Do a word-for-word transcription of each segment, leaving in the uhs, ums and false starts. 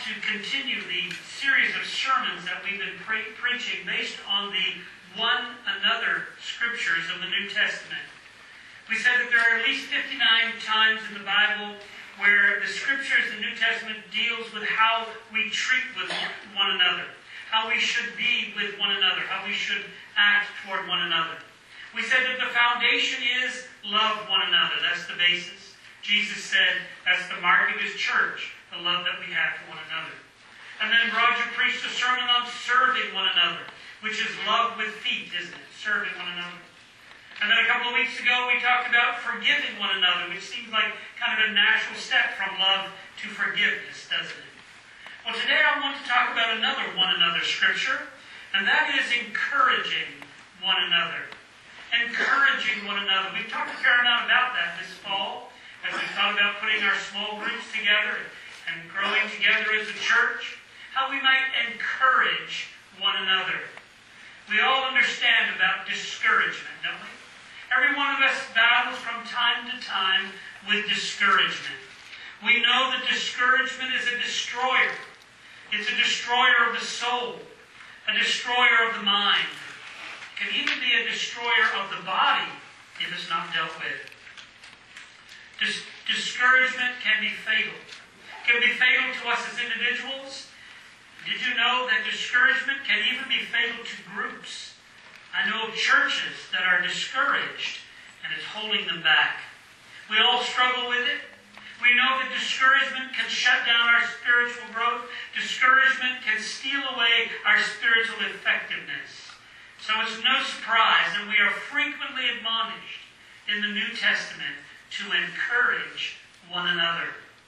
to continue the series of sermons that we've been pre preaching based on the one another scriptures of the New Testament. We said that there are at least fifty-nine times in the Bible where the scriptures in the New Testament deals with how we treat with one another, how we should be with one another, how we should act toward one another. We said that the foundation is love one another. That's the basis. Jesus said that's the mark of his church, the love that we have for one another. And then Roger preached a sermon on serving one another, which is love with feet, isn't it? Serving one another. And then a couple of weeks ago we talked about forgiving one another, which seems like kind of a natural step from love to forgiveness, doesn't it? Well, today I want to talk about another one another scripture, and that is encouraging one another. Encouraging one another. We've talked a fair amount about that this fall, as we've thought about putting our small groups together and growing together as a church, how we might encourage one another. We all understand about discouragement, don't we? Every one of us battles from time to time with discouragement. We know that discouragement is a destroyer. It's a destroyer of the soul, a destroyer of the mind. It can even be a destroyer of the body if it's not dealt with. Dis discouragement can be fatal. It can be fatal to us as individuals. Did you know that discouragement can even be fatal to groups? I know of churches that are discouraged and it's holding them back. We all struggle with it. We know that discouragement can shut down our spiritual growth. Discouragement can steal away our spiritual effectiveness. So it's no surprise that we are frequently admonished in the New Testament to encourage one another.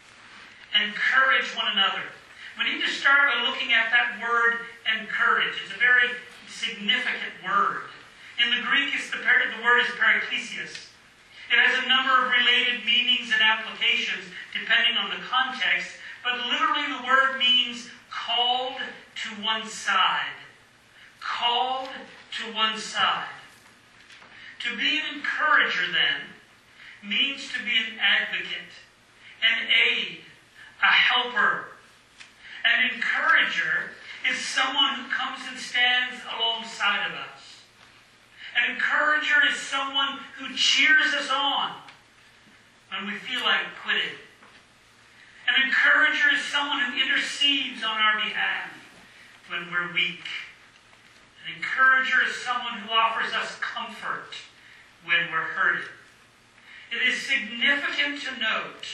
Encourage one another. We need to start by looking at that word encourage. It's a very significant word. In the Greek, it's the, the word is paraklesis. It has a number of related meanings and applications depending on the context, but literally the word means called to one side. Called to one side. To be an encourager, then, means to be an advocate, an aid, a helper. An encourager is someone who comes and stands alongside of us. An encourager is someone who cheers us on when we feel like quitting. An encourager is someone who intercedes on our behalf when we're weak. An encourager is someone who offers us comfort when we're hurting. It is significant to note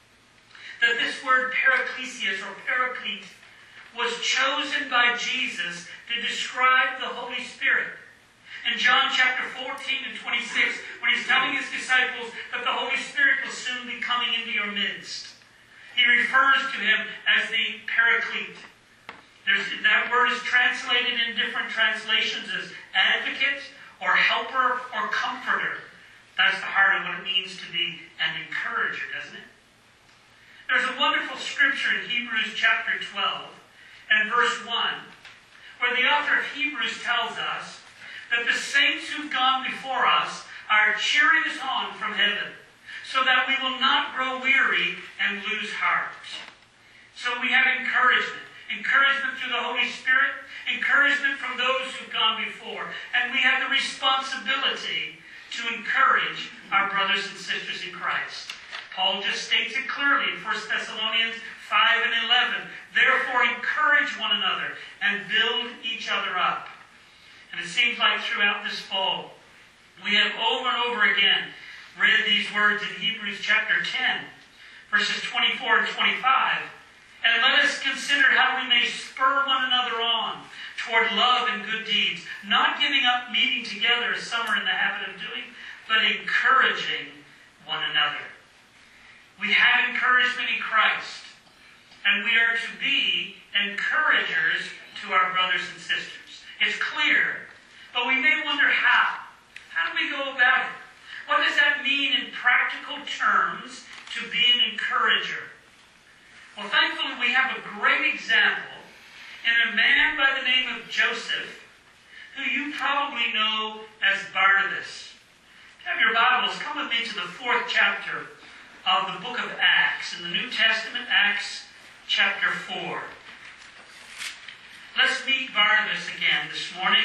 that this word paraklesis or paraclete was chosen by Jesus to describe the Holy Spirit. In John chapter fourteen and twenty-six, when he's telling his disciples that the Holy Spirit will soon be coming into your midst, he refers to him as the paraclete. There's, that word is translated in different translations as advocate or helper or comforter. That's the heart of what it means to be an encourager, doesn't it? There's a wonderful scripture in Hebrews chapter twelve and verse one where the author of Hebrews tells us that the saints who've gone before us are cheering us on from heaven so that we will not grow weary and lose heart. So we have encouragement. Encouragement through the Holy Spirit. Encouragement from those who've gone before. And we have the responsibility to encourage our brothers and sisters in Christ. Paul just states it clearly in First Thessalonians five and eleven. Therefore encourage one another and build each other up. And it seems like throughout this fall, we have over and over again read these words in Hebrews chapter ten, verses twenty-four and twenty-five. And let us consider how we may spur one another on toward love and good deeds, not giving up meeting together as some are in the habit of doing, but encouraging one another. We have encouragement in Christ, and we are to be encouragers to our brothers and sisters. It's clear, but we may wonder how. How do we go about it? What does that mean in practical terms to be an encourager? Well, thankfully we have a great example in a man by the name of Joseph, who you probably know as Barnabas. If you have your Bibles, come with me to the fourth chapter of the book of Acts. In the New Testament, Acts chapter four. Let's meet Barnabas again this morning.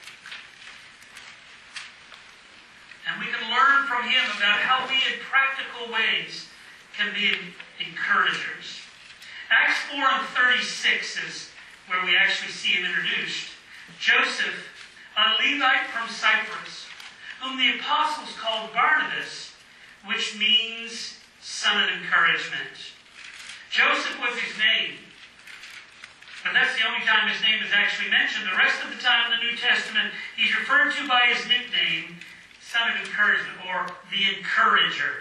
And we can learn from him about how we in practical ways can be encouragers. Acts four and thirty-six is where we actually see him introduced. Joseph, a Levite from Cyprus, whom the apostles called Barnabas, which means son of encouragement. Joseph was his name, but that's the only time his name is actually mentioned. The rest of the time in the New Testament, he's referred to by his nickname, son of encouragement, or the encourager.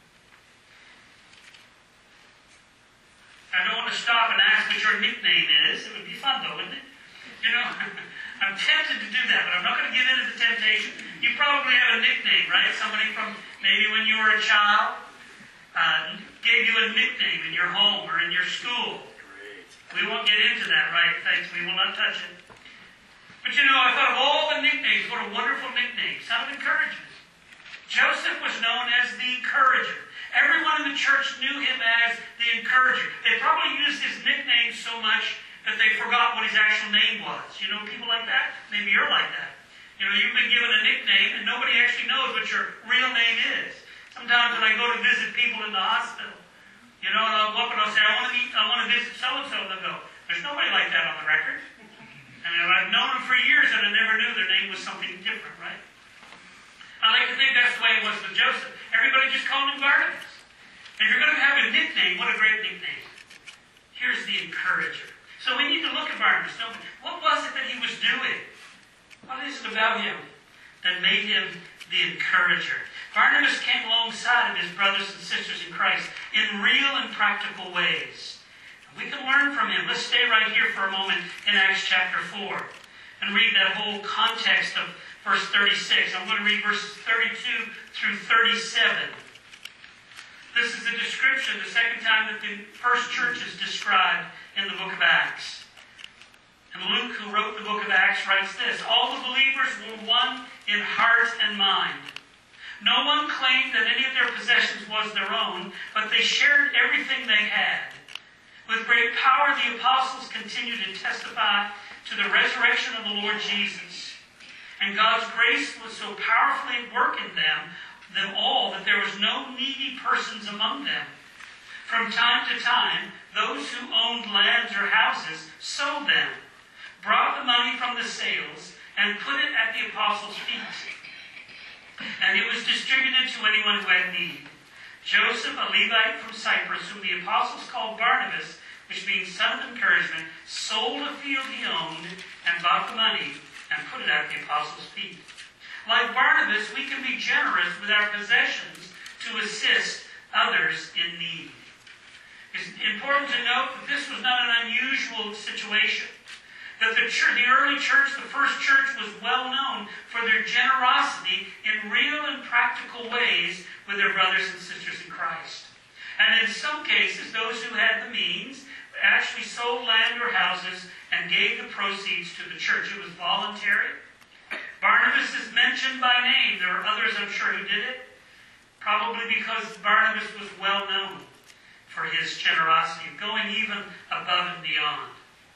I don't want to stop and ask what your nickname is. It would be fun though, wouldn't it? You know, I'm tempted to do that, but I'm not going to give in to the temptation. You probably have a nickname, right? Somebody from maybe when you were a child uh, gave you a nickname in your home or in your school. We won't get into that, right? Thanks, we will not touch it. But you know, I thought of all the nicknames, what a wonderful nickname. Son of encouragement. Joseph was known as the encourager. Everyone in the church knew him as the encourager. They probably used his nickname so much that they forgot what his actual name was. You know people like that? Maybe you're like that. You know, you've been given a nickname and nobody actually knows what your real name is. Sometimes when I go to visit people in the hospital, you know, and I'll go up and I'll say, I want to meet, I want to visit so-and-so, and they'll go, there's nobody like that on the record. I mean, I've known them for years and I never knew their name was something different, right? I like to think that's the way it was with Joseph. Everybody just called him Barnabas. If you're going to have a nickname, what a great nickname. Here's the encourager. So we need to look at Barnabas, don't we? What was it that he was doing? What is it about him that made him the encourager? Barnabas came alongside of his brothers and sisters in Christ in real and practical ways. We can learn from him. Let's stay right here for a moment in Acts chapter four and read that whole context of verse thirty-six. I'm going to read verses thirty-two through thirty-seven. This is a description, the second time that the first church is described in the book of Acts. And Luke, who wrote the book of Acts, writes this: all the believers were one in heart and mind. No one claimed that any of their possessions was their own, but they shared everything they had. With great power, the apostles continued to testify to the resurrection of the Lord Jesus. And God's grace was so powerfully at work in them, them all, that there was no needy persons among them. From time to time, those who owned lands or houses sold them, brought the money from the sales, and put it at the apostles' feet. And it was distributed to anyone who had need. Joseph, a Levite from Cyprus, whom the apostles called Barnabas, which means son of encouragement, sold a field he owned and bought the money and put it at the apostles' feet. Like Barnabas, we can be generous with our possessions to assist others in need. It's important to note that this was not an unusual situation. That the church, the early church, the first church, was well known for their generosity in real and practical ways with their brothers and sisters in Christ. And in some cases, those who had the means actually sold land or houses and gave the proceeds to the church. It was voluntary. Barnabas is mentioned by name. There are others, I'm sure, who did it. Probably because Barnabas was well known for his generosity, going even above and beyond.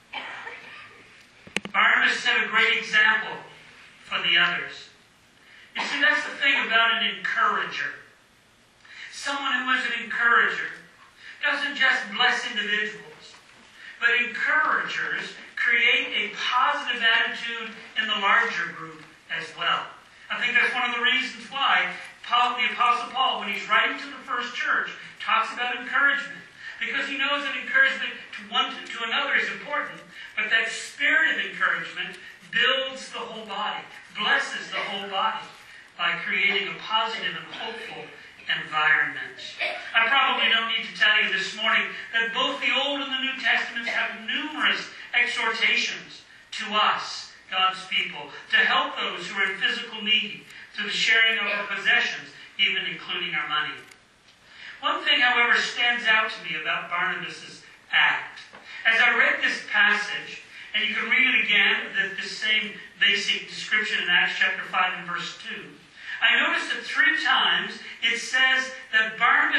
Barnabas set a great example for the others. You see, that's the thing about an encourager. Someone who is an encourager doesn't just bless individuals, but encouragers create a positive attitude in the larger group as well. I think that's one of the reasons why Paul, the Apostle Paul, when he's writing to the first church, talks about encouragement. Because he knows that encouragement to one to, to another is important, but that spirit of encouragement builds the whole body, blesses the whole body by creating a positive and hopeful environment. I probably don't need to tell you this morning that both the Old and the New Testaments have numerous exhortations to us, God's people, to help those who are in physical need, through the sharing of our possessions, even including our money. One thing, however, stands out to me about Barnabas' act. As I read this passage, and you can read it again, the, the same basic description in Acts chapter five and verse two, I noticed that three times it says that Barnabas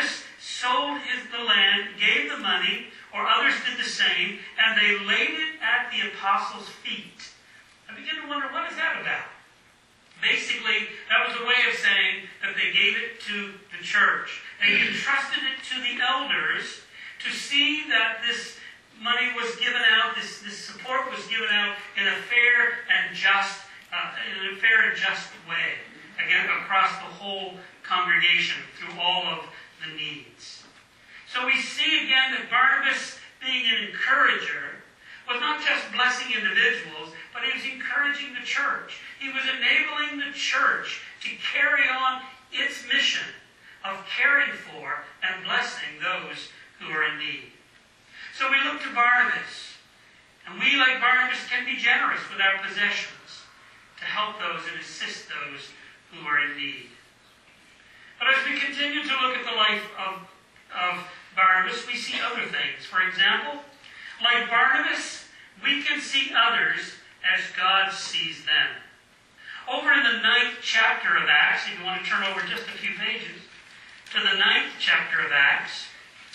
sold his, the land, gave the money, or others did the same, and they laid it at the apostles' feet. I begin to wonder, what is that about? Basically, that was a way of saying that they gave it to the church. They entrusted it to the elders to see that this money was given out, this, this support was given out in a fair and just, uh, in a fair and just way, again, across the whole congregation, through all of the needs. So we see again that Barnabas, being an encourager, was not just blessing individuals, but he was encouraging the church. He was enabling the church to carry on its mission of caring for and blessing those who are in need. So we look to Barnabas, and we, like Barnabas, can be generous with our possessions to help those and assist those who are in need. But as we continue to look at the life of, of Barnabas, we see other things. For example, like Barnabas, we can see others as God sees them. Over in the ninth chapter of Acts, if you want to turn over just a few pages, to the ninth chapter of Acts,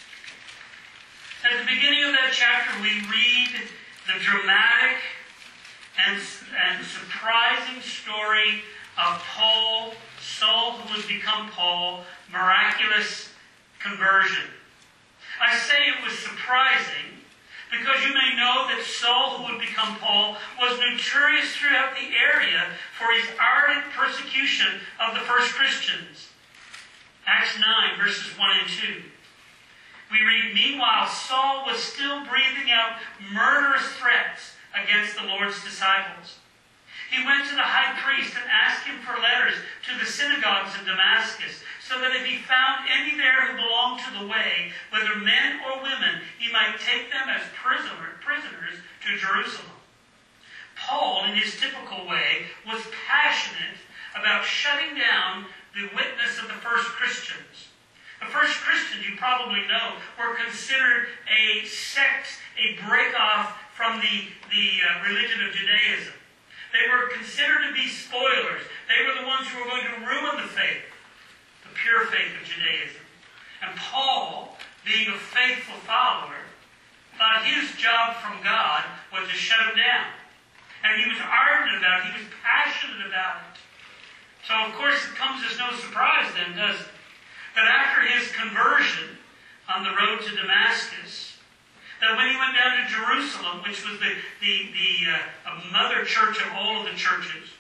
at the beginning of that chapter, we read the dramatic and, and surprising story of Paul, Saul who would become Paul, miraculous conversion. I say it was surprising because you may know that Saul, who would become Paul, was notorious throughout the area for his ardent persecution of the first Christians. Acts nine, verses one and two. We read, "Meanwhile, Saul was still breathing out murderous threats against the Lord's disciples. He went to the high priest and asked him for letters to the synagogues of Damascus, so that if he found any there who belonged to the way, whether men or women, he might take them as prisoner, prisoners to Jerusalem." Paul, in his typical way, was passionate about shutting down the witness of the first Christians. The first Christians, you probably know, were considered a sect, a break-off from the, the uh, religion of Judaism. They were considered to be spoilers. They were the ones who were going to ruin the faith, the pure faith of Judaism. And Paul, being a faithful follower, thought his job from God was to shut them down. And he was ardent about it. He was passionate about it. So, of course, it comes as no surprise then, does it? That after his conversion on the road to Damascus, that when he went down to Jerusalem, which was the, the, the uh, mother church of all of the churches,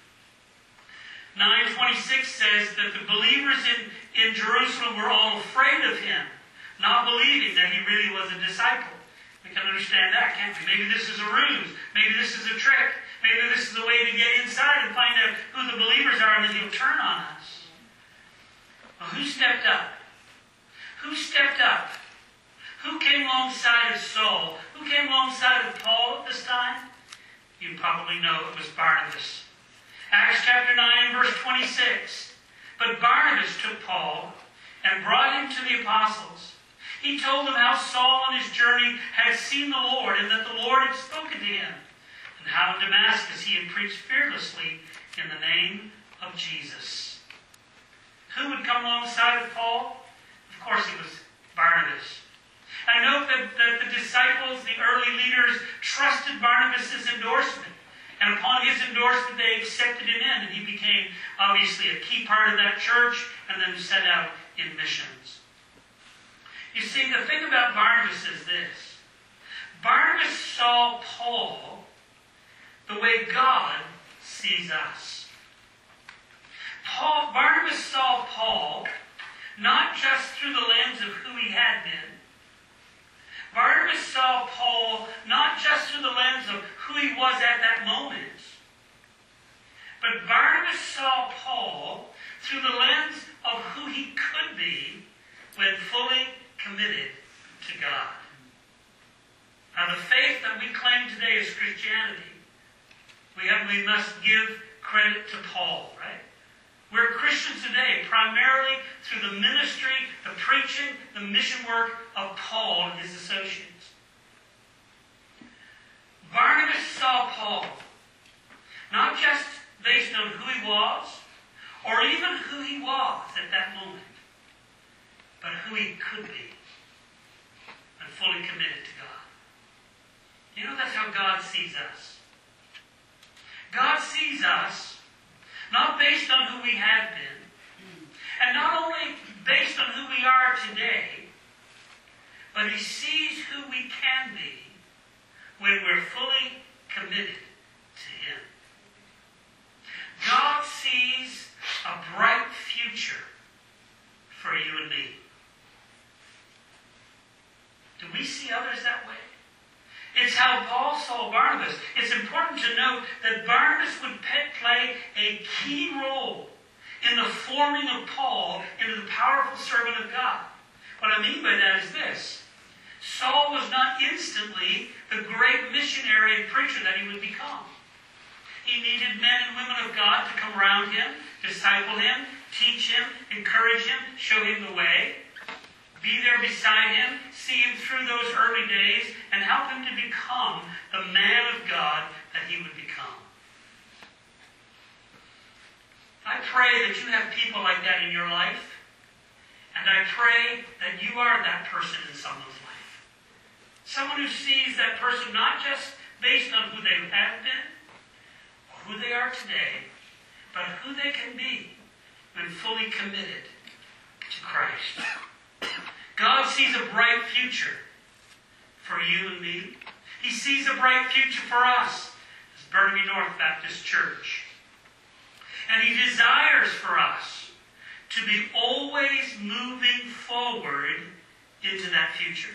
nine twenty-six says that the believers in, in Jerusalem were all afraid of him, not believing that he really was a disciple. We can understand that, can't we? Maybe this is a ruse. Maybe this is a trick. Maybe this is a way to get inside and find out who the believers are, and then he'll turn on us. Well, who stepped up? Who stepped up? Who came alongside of Saul? Who came alongside of Paul at this time? You probably know it was Barnabas. Acts chapter nine, verse twenty-six. "But Barnabas took Paul and brought him to the apostles. He told them how Saul on his journey had seen the Lord, and that the Lord had spoken to him, and how in Damascus he had preached fearlessly in the name of Jesus." Who would come alongside of Paul? Of course it was Barnabas. I note that, that the disciples, the early leaders, trusted Barnabas' endorsement. And upon his endorsement, they accepted him in, and he became, obviously, a key part of that church, and then set out in missions. You see, the thing about Barnabas is this. Barnabas saw Paul the way God sees us. Paul, Barnabas saw Paul not just through the lens of who he had been. Barnabas saw Paul not just through the lens of who he was at that moment. But Barnabas saw Paul through the lens of who he could be when fully committed to God. Now, the faith that we claim today as Christianity, we have, we must give credit to Paul, right? We're Christians today primarily through the ministry, the preaching, the mission work of Paul and his associates. Barnabas saw Paul not just based on who he was, or even who he was at that moment, but who he could be when fully committed to God. You know, that's how God sees us. God sees us not based on who we have been, and not only based on who we are today, but he sees who we can be when we're fully committed to him. God sees a bright future for you and me. Do we see others that way? It's how Paul saw Barnabas. It's important to note that Barnabas would play a key role in the forming of Paul into the powerful servant of God. What I mean by that is this. Saul was not instantly the great missionary and preacher that he would become. He needed men and women of God to come around him, disciple him, teach him, encourage him, show him the way, be there beside him, see him through those early days, and help him to become the man of God that he would become. I pray that you have people like that in your life, and I pray that you are that person in someone's life. Someone who sees that person not just based on who they have been, or who they are today, but who they can be when fully committed to Christ. God sees a bright future for you and me. He sees a bright future for us as Burnaby North Baptist Church. And he desires for us to be always moving forward into that future.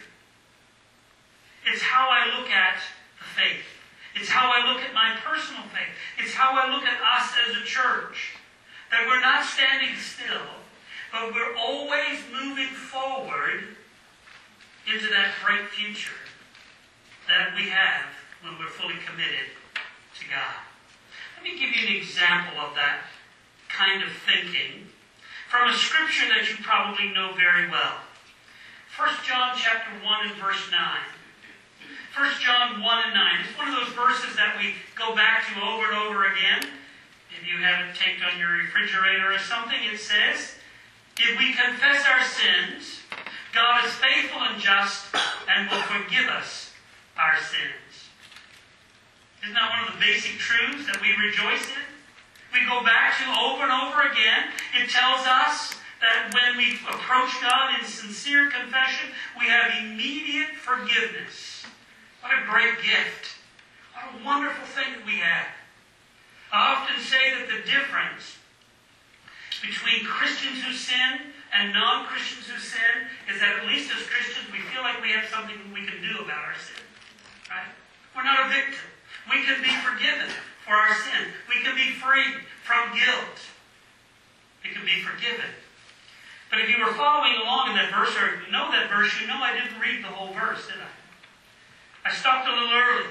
It's how I look at the faith. It's how I look at my personal faith. It's how I look at us as a church. That we're not standing still, but we're always moving forward into that bright future that we have when we're fully committed to God. Let me give you an example of that kind of thinking from a scripture that you probably know very well. First John chapter one and verse nine. First John one and nine. It's one of those verses that we go back to over and over again. If you have it taped on your refrigerator or something, it says, if we confess our sins, God is faithful and just and will forgive us our sins. Isn't that one of the basic truths that we rejoice in? We go back to over and over again. It tells us that when we approach God in sincere confession, we have immediate forgiveness. What a great gift. What a wonderful thing that we have. I often say that the difference between Christians who sin and non-Christians who sin is that at least as Christians we feel like we have something we can do about our sin. Right? We're not a victim. We can be forgiven for our sin. We can be free from guilt. We can be forgiven. But if you were following along in that verse, or if you know that verse, you know I didn't read the whole verse, did I? I stopped a little early.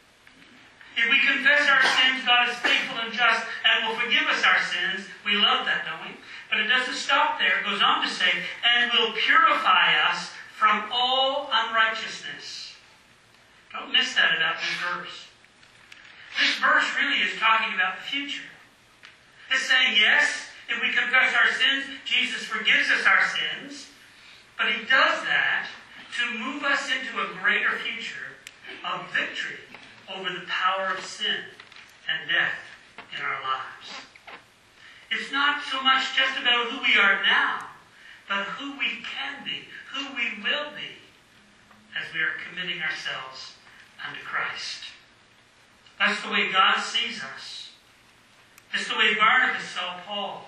If we confess our sins, God is faithful and just and will forgive us our sins. We love that, don't we? But it doesn't stop there. It goes on to say, and will purify us from all unrighteousness. Don't miss that about this verse. This verse really is talking about the future. It's saying, yes, if we confess our sins, Jesus forgives us our sins. But he does that to move us into a greater future of victory over the power of sin and death in our lives. It's not so much just about who we are now, but who we can be, who we will be, as we are committing ourselves unto Christ. That's the way God sees us. It's the way Barnabas saw Paul.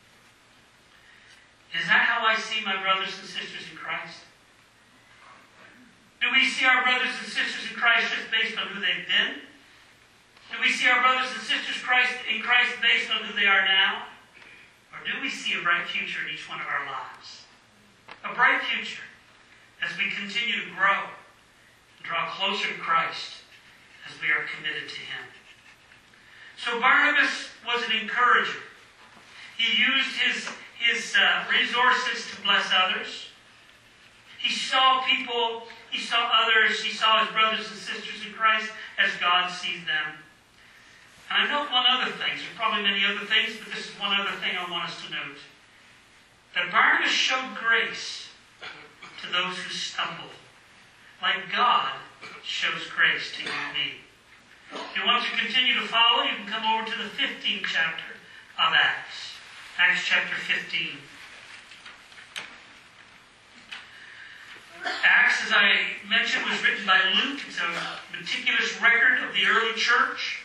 Is that how I see my brothers and sisters in Christ? Do we see our brothers and sisters in Christ just based on who they've been? Do we see our brothers and sisters Christ in Christ based on who they are now? Or do we see a bright future in each one of our lives? A bright future as we continue to grow and draw closer to Christ as we are committed to him. So Barnabas was an encourager. He used his, his uh, resources to bless others. He saw people, he saw others, he saw his brothers and sisters in Christ as God sees them. And I note one other thing. There's probably many other things, but this is one other thing I want us to note. That Barnabas showed grace to those who stumble, like God shows grace to you and me. If you want to continue to follow, you can come over to the fifteenth chapter of Acts. Acts chapter fifteen. Acts, as I mentioned, was written by Luke. It's a meticulous record of the early church.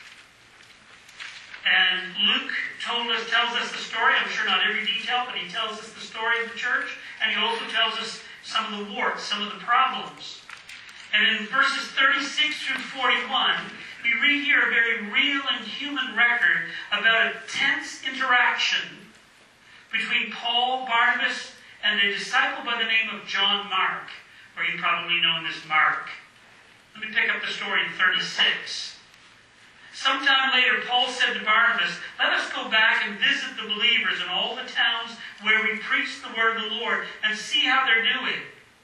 And Luke told us, tells us the story. I'm sure not every detail, but he tells us the story of the church. And he also tells us some of the warts, some of the problems. And in verses thirty-six through forty-one, we read here a very real and human record about a tense interaction between Paul, Barnabas, and a disciple by the name of John Mark, or you probably known as Mark. Let me pick up the story in thirty-six. Sometime later, Paul said to Barnabas, "Let us go back and visit the believers in all the towns where we preach the word of the Lord and see how they're doing."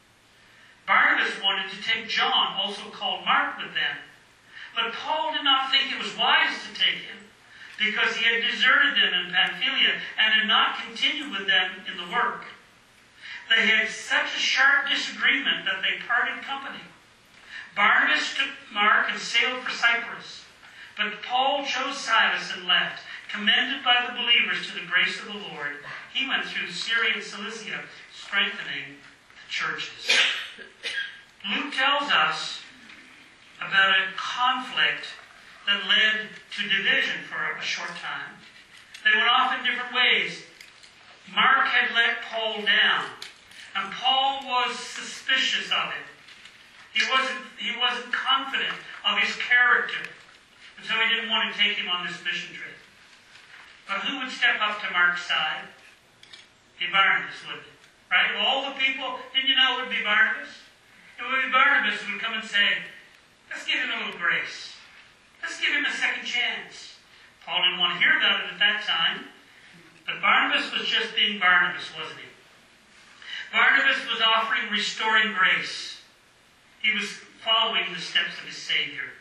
Barnabas wanted to take John, also called Mark, with them. But Paul did not think it was wise to take him, because he had deserted them in Pamphylia and had not continued with them in the work. They had such a sharp disagreement that they parted company. Barnabas took Mark and sailed for Cyprus. But Paul chose Silas and left, commended by the believers to the grace of the Lord. He went through Syria and Cilicia, strengthening the churches. Luke tells us about a conflict that led to division for a short time. They went off in different ways. Mark had let Paul down, and Paul was suspicious of it. He wasn't, he wasn't confident of his character. And so he didn't want to take him on this mission trip. But who would step up to Mark's side? Be Barnabas, wouldn't it? Right? Of all the people, didn't you know it would be Barnabas? It would be Barnabas who would come and say, "Let's give him a little grace. Let's give him a second chance." Paul didn't want to hear about it at that time. But Barnabas was just being Barnabas, wasn't he? Barnabas was offering restoring grace. He was following the steps of his Savior.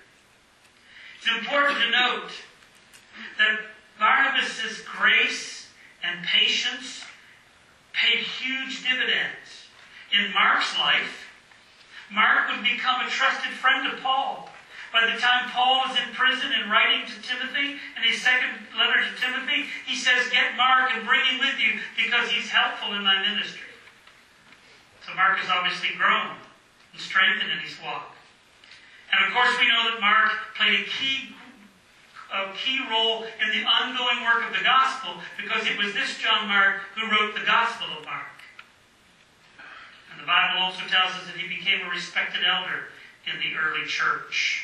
It's important to note that Barnabas' grace and patience paid huge dividends. In Mark's life, Mark would become a trusted friend of Paul. By the time Paul was in prison and writing to Timothy, in his second letter to Timothy, he says, "Get Mark and bring him with you because he's helpful in my ministry." So Mark has obviously grown and strengthened in his walk. And of course we know that Mark played a key, a key role in the ongoing work of the gospel, because it was this John Mark who wrote the Gospel of Mark. And the Bible also tells us that he became a respected elder in the early church.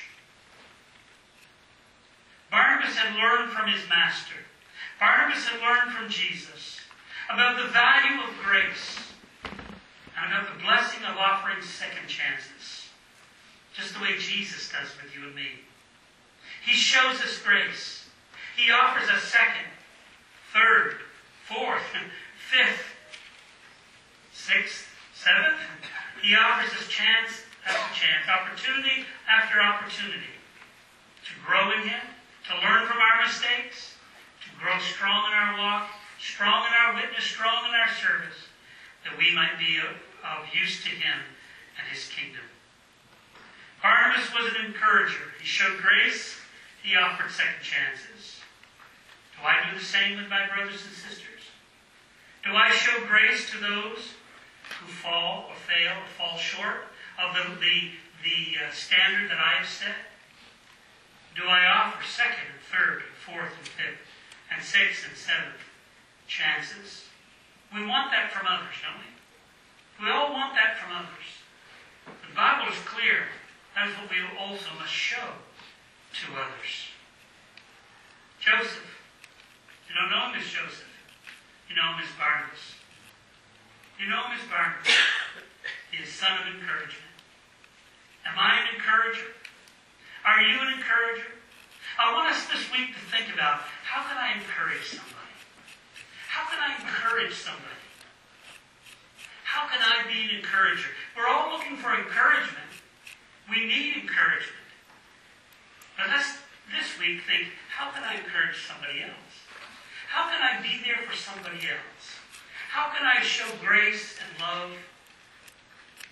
Barnabas had learned from his master. Barnabas had learned from Jesus about the value of grace and about the blessing of offering second chances. Just the way Jesus does with you and me. He shows us grace. He offers us second, third, fourth, fifth, sixth, seventh. He offers us chance after chance, opportunity after opportunity to grow in Him, to learn from our mistakes, to grow strong in our walk, strong in our witness, strong in our service, that we might be of, of use to Him and His kingdom. Barnabas was an encourager. He showed grace. He offered second chances. Do I do the same with my brothers and sisters? Do I show grace to those who fall or fail or fall short of the, the, the uh, standard that I have set? Do I offer second and third and fourth and fifth and sixth and seventh chances? We want that from others, don't we? We all want that from others. The Bible is clear. That is what we also must show to others. Joseph. You don't know him as Joseph. You know him as Barnabas. You know him as Barnabas. He is son of encouragement. Am I an encourager? Are you an encourager? I want us this week to think about, how can I encourage somebody? How can I encourage somebody? How can I be an encourager? We're all looking for encouragement. We need encouragement. But let's this week think, how can I encourage somebody else? How can I be there for somebody else? How can I show grace and love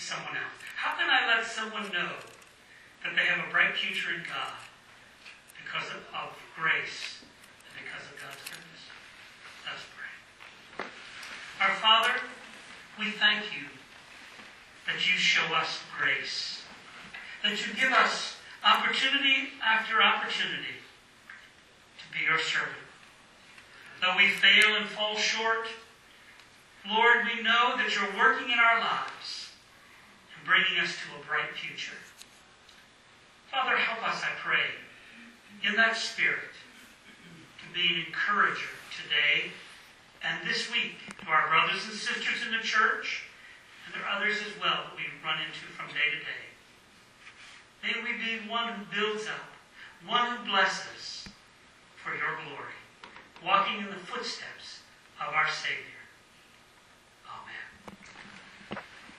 someone else? How can I let someone know that they have a bright future in God because of, of grace and because of God's goodness? Let's pray. Our Father, we thank you that you show us grace, that you give us opportunity after opportunity to be your servant. Though we fail and fall short, Lord, we know that you're working in our lives and bringing us to a bright future. Father, help us, I pray, in that spirit, to be an encourager today and this week to our brothers and sisters in the church, and there are others as well that we run into from day to day. May we be one who builds up, one who blesses for your glory, walking in the footsteps of our Savior.